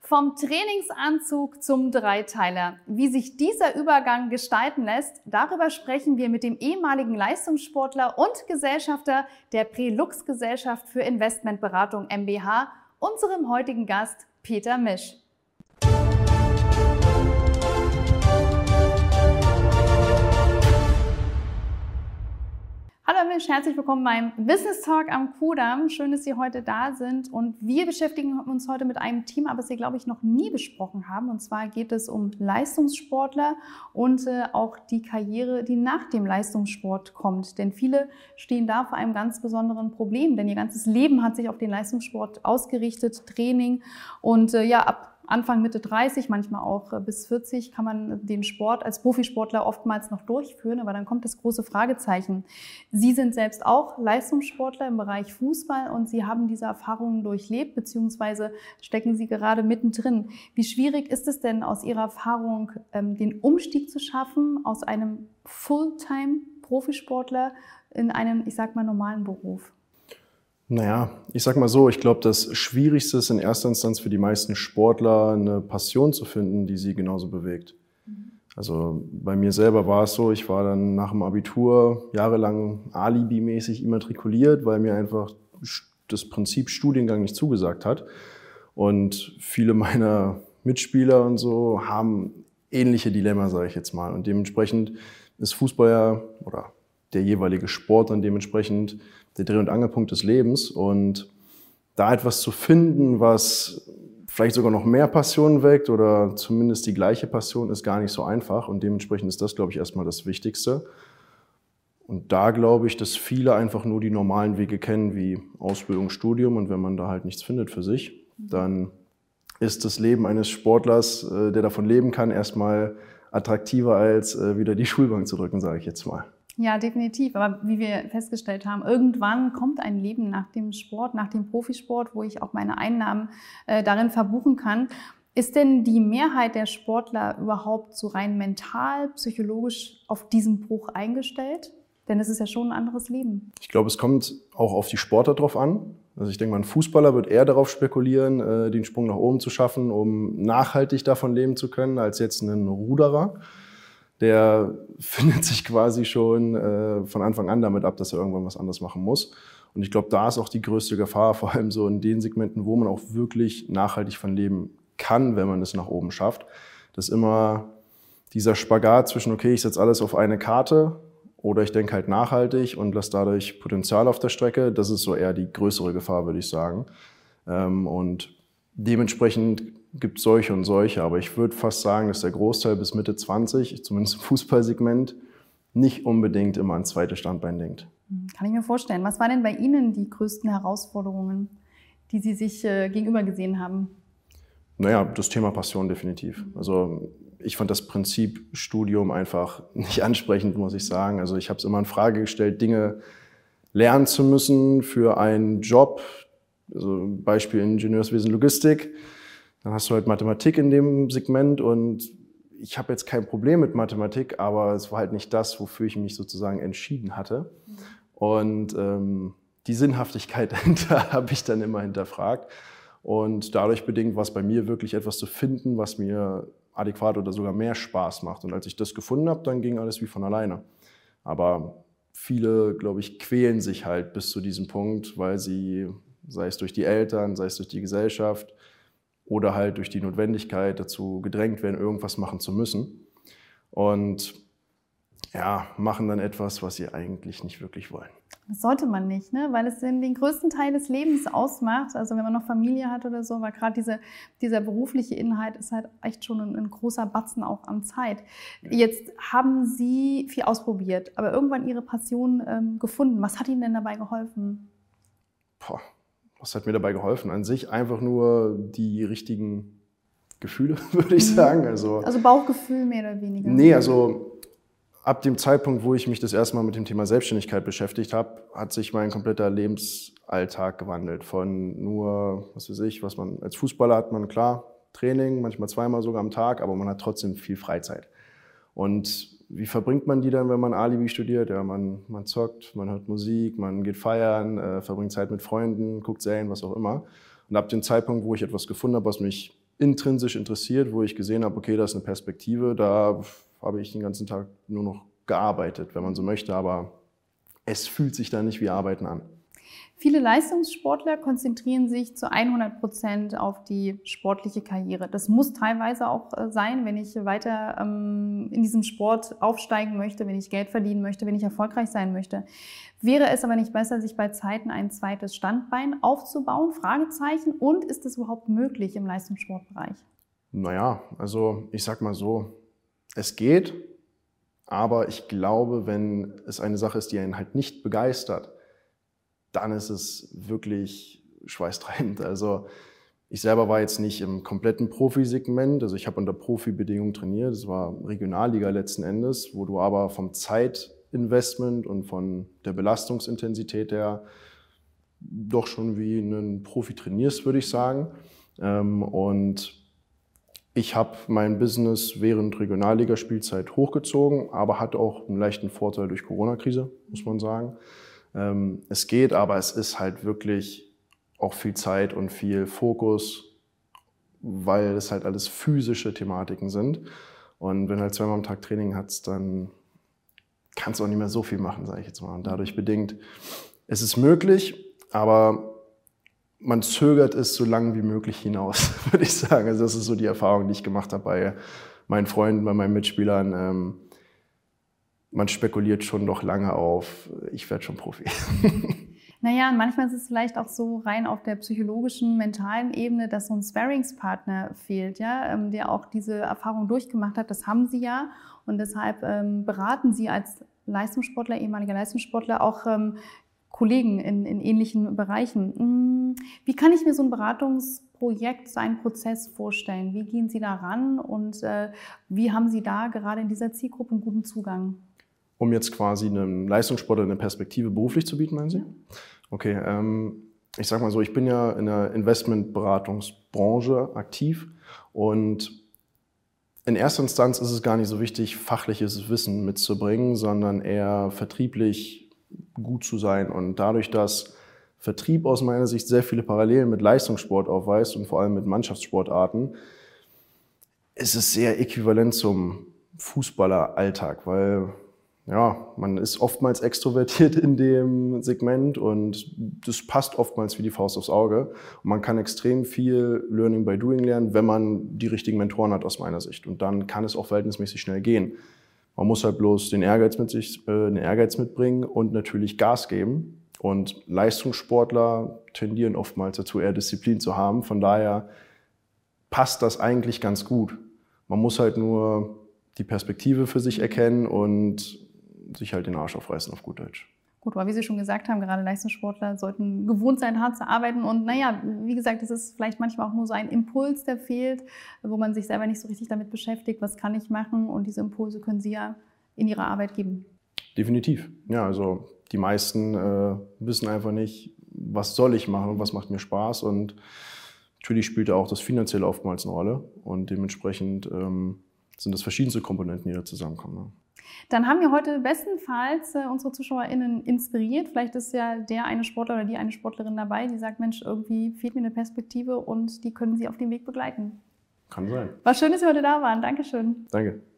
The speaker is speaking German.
Vom Trainingsanzug zum Dreiteiler. Wie sich dieser Übergang gestalten lässt, darüber sprechen wir mit dem ehemaligen Leistungssportler und Gesellschafter der Prelux Gesellschaft für Investmentberatung mbH, unserem heutigen Gast Peter Misch. Hallo Herr Misch, herzlich willkommen beim Business Talk am Kudamm. Schön, dass Sie heute da sind. Und wir beschäftigen uns heute mit einem Thema, was wir, glaube ich, noch nie besprochen haben. Und zwar geht es um Leistungssportler und auch die Karriere, die nach dem Leistungssport kommt. Denn viele stehen da vor einem ganz besonderen Problem. Denn ihr ganzes Leben hat sich auf den Leistungssport ausgerichtet, Training. Und ab Anfang, Mitte 30, manchmal auch bis 40, kann man den Sport als Profisportler oftmals noch durchführen, aber dann kommt das große Fragezeichen. Sie sind selbst auch Leistungssportler im Bereich Fußball und Sie haben diese Erfahrungen durchlebt, beziehungsweise stecken Sie gerade mittendrin. Wie schwierig ist es denn aus Ihrer Erfahrung, den Umstieg zu schaffen aus einem Fulltime-Profisportler in einen, ich sag mal, normalen Beruf? Naja, ich sag mal so, ich glaube, das Schwierigste ist in erster Instanz für die meisten Sportler, eine Passion zu finden, die sie genauso bewegt. Also bei mir selber war es so, ich war dann nach dem Abitur jahrelang alibimäßig immatrikuliert, weil mir einfach das Prinzip Studiengang nicht zugesagt hat. Und viele meiner Mitspieler und so haben ähnliche Dilemma, sage ich jetzt mal. Und dementsprechend ist Fußball ja, oder der jeweilige Sport dann dementsprechend der Dreh- und Angelpunkt des Lebens. Und da etwas zu finden, was vielleicht sogar noch mehr Passion weckt oder zumindest die gleiche Passion, ist gar nicht so einfach. Und dementsprechend ist das, glaube ich, erstmal das Wichtigste. Und da glaube ich, dass viele einfach nur die normalen Wege kennen, wie Ausbildung, Studium. Und wenn man da halt nichts findet für sich, dann ist das Leben eines Sportlers, der davon leben kann, erstmal attraktiver als wieder die Schulbank zu drücken, sage ich jetzt mal. Ja, definitiv. Aber wie wir festgestellt haben, irgendwann kommt ein Leben nach dem Sport, nach dem Profisport, wo ich auch meine Einnahmen darin verbuchen kann. Ist denn die Mehrheit der Sportler überhaupt so rein mental, psychologisch auf diesen Bruch eingestellt? Denn es ist ja schon ein anderes Leben. Ich glaube, es kommt auch auf die Sportart drauf an. Also ich denke mal, ein Fußballer wird eher darauf spekulieren, den Sprung nach oben zu schaffen, um nachhaltig davon leben zu können, als jetzt ein Ruderer. Der findet sich quasi schon von Anfang an damit ab, dass er irgendwann was anderes machen muss. Und ich glaube, da ist auch die größte Gefahr, vor allem so in den Segmenten, wo man auch wirklich nachhaltig von leben kann, wenn man es nach oben schafft. Dass immer dieser Spagat zwischen, okay, ich setze alles auf eine Karte oder ich denke halt nachhaltig und lasse dadurch Potenzial auf der Strecke, das ist so eher die größere Gefahr, würde ich sagen. Und dementsprechend gibt es solche und solche, aber ich würde fast sagen, dass der Großteil bis Mitte 20, zumindest im Fußballsegment, nicht unbedingt immer ans zweite Standbein denkt. Kann ich mir vorstellen. Was waren denn bei Ihnen die größten Herausforderungen, die Sie sich gegenüber gesehen haben? Naja, das Thema Passion definitiv. Also ich fand das Prinzip Studium einfach nicht ansprechend, muss ich sagen. Also ich habe es immer in Frage gestellt, Dinge lernen zu müssen für einen Job. Also Beispiel Ingenieurswesen, Logistik. Dann hast du halt Mathematik in dem Segment und ich habe jetzt kein Problem mit Mathematik, aber es war halt nicht das, wofür ich mich sozusagen entschieden hatte. Und die Sinnhaftigkeit dahinter habe ich dann immer hinterfragt. Und dadurch bedingt war es bei mir wirklich etwas zu finden, was mir adäquat oder sogar mehr Spaß macht. Und als ich das gefunden habe, dann ging alles wie von alleine. Aber viele, glaube ich, quälen sich halt bis zu diesem Punkt, weil sie, sei es durch die Eltern, sei es durch die Gesellschaft oder halt durch die Notwendigkeit dazu gedrängt werden, irgendwas machen zu müssen. Und ja, machen dann etwas, was sie eigentlich nicht wirklich wollen. Das sollte man nicht, ne? Weil es den größten Teil des Lebens ausmacht. Also wenn man noch Familie hat oder so, weil gerade dieser berufliche Inhalt ist halt echt schon ein großer Batzen auch an Zeit. Jetzt haben Sie viel ausprobiert, aber irgendwann Ihre Passion gefunden. Was hat Ihnen denn dabei geholfen? Was hat mir dabei geholfen? An sich einfach nur die richtigen Gefühle, würde ich sagen. Also Bauchgefühl mehr oder weniger? Nee, also ab dem Zeitpunkt, wo ich mich das erste Mal mit dem Thema Selbstständigkeit beschäftigt habe, hat sich mein kompletter Lebensalltag gewandelt. Von nur, was man als Fußballer hat, man klar Training, manchmal zweimal sogar am Tag, aber man hat trotzdem viel Freizeit. Und wie verbringt man die dann, wenn man Alibi studiert? Ja, man zockt, man hört Musik, man geht feiern, verbringt Zeit mit Freunden, guckt Serien, was auch immer. Und ab dem Zeitpunkt, wo ich etwas gefunden habe, was mich intrinsisch interessiert, wo ich gesehen habe, okay, das ist eine Perspektive, da habe ich den ganzen Tag nur noch gearbeitet, wenn man so möchte, aber es fühlt sich da nicht wie Arbeiten an. Viele Leistungssportler konzentrieren sich zu 100% auf die sportliche Karriere. Das muss teilweise auch sein, wenn ich weiter in diesem Sport aufsteigen möchte, wenn ich Geld verdienen möchte, wenn ich erfolgreich sein möchte. Wäre es aber nicht besser, sich bei Zeiten ein zweites Standbein aufzubauen? Fragezeichen. Und ist es überhaupt möglich im Leistungssportbereich? Naja, also ich sag mal so, es geht, aber ich glaube, wenn es eine Sache ist, die einen halt nicht begeistert, dann ist es wirklich schweißtreibend. Also ich selber war jetzt nicht im kompletten Profisegment, also ich habe unter Profibedingungen trainiert, das war Regionalliga letzten Endes, wo du aber vom Zeitinvestment und von der Belastungsintensität her doch schon wie einen Profi trainierst, würde ich sagen. Und ich habe mein Business während Regionalligaspielzeit hochgezogen, aber hatte auch einen leichten Vorteil durch Corona-Krise, muss man sagen. Es geht, aber es ist halt wirklich auch viel Zeit und viel Fokus, weil es halt alles physische Thematiken sind. Und wenn du halt zweimal am Tag Training hast, dann kannst du auch nicht mehr so viel machen, sage ich jetzt mal. Und dadurch bedingt, es ist möglich, aber man zögert es so lange wie möglich hinaus, würde ich sagen. Also das ist so die Erfahrung, die ich gemacht habe bei meinen Freunden, bei meinen Mitspielern. Man spekuliert schon noch lange auf, ich werde schon Profi. Naja, und manchmal ist es vielleicht auch so rein auf der psychologischen, mentalen Ebene, dass so ein Sparringspartner fehlt, ja, der auch diese Erfahrung durchgemacht hat. Das haben Sie ja und deshalb beraten Sie als Leistungssportler, ehemaliger Leistungssportler auch Kollegen in ähnlichen Bereichen. Wie kann ich mir so ein Beratungsprojekt, so einen Prozess vorstellen? Wie gehen Sie da ran und wie haben Sie da gerade in dieser Zielgruppe einen guten Zugang? Um jetzt quasi einem Leistungssportler eine Perspektive beruflich zu bieten, meinen Sie? Ja. Okay, ich sag mal so, ich bin ja in der Investmentberatungsbranche aktiv und in erster Instanz ist es gar nicht so wichtig, fachliches Wissen mitzubringen, sondern eher vertrieblich gut zu sein. Und dadurch, dass Vertrieb aus meiner Sicht sehr viele Parallelen mit Leistungssport aufweist und vor allem mit Mannschaftssportarten, ist es sehr äquivalent zum Fußballeralltag, weil ja, man ist oftmals extrovertiert in dem Segment und das passt oftmals wie die Faust aufs Auge. Und man kann extrem viel Learning by Doing lernen, wenn man die richtigen Mentoren hat aus meiner Sicht. Und dann kann es auch verhältnismäßig schnell gehen. Man muss halt bloß den Ehrgeiz mitbringen und natürlich Gas geben. Und Leistungssportler tendieren oftmals dazu, eher Disziplin zu haben. Von daher passt das eigentlich ganz gut. Man muss halt nur die Perspektive für sich erkennen und sich halt den Arsch aufreißen, auf gut Deutsch. Gut, aber wie Sie schon gesagt haben, gerade Leistungssportler sollten gewohnt sein, hart zu arbeiten. Und naja, wie gesagt, es ist vielleicht manchmal auch nur so ein Impuls, der fehlt, wo man sich selber nicht so richtig damit beschäftigt, was kann ich machen? Und diese Impulse können Sie ja in Ihrer Arbeit geben. Definitiv. Ja, also die meisten wissen einfach nicht, was soll ich machen und was macht mir Spaß. Und natürlich spielt da auch das Finanzielle oftmals eine Rolle. Und dementsprechend sind das verschiedenste Komponenten, die da zusammenkommen. Ne? Dann haben wir heute bestenfalls unsere ZuschauerInnen inspiriert. Vielleicht ist ja der eine Sportler oder die eine Sportlerin dabei, die sagt, Mensch, irgendwie fehlt mir eine Perspektive und die können Sie auf dem Weg begleiten. Kann sein. War schön, dass Sie heute da waren. Dankeschön. Danke.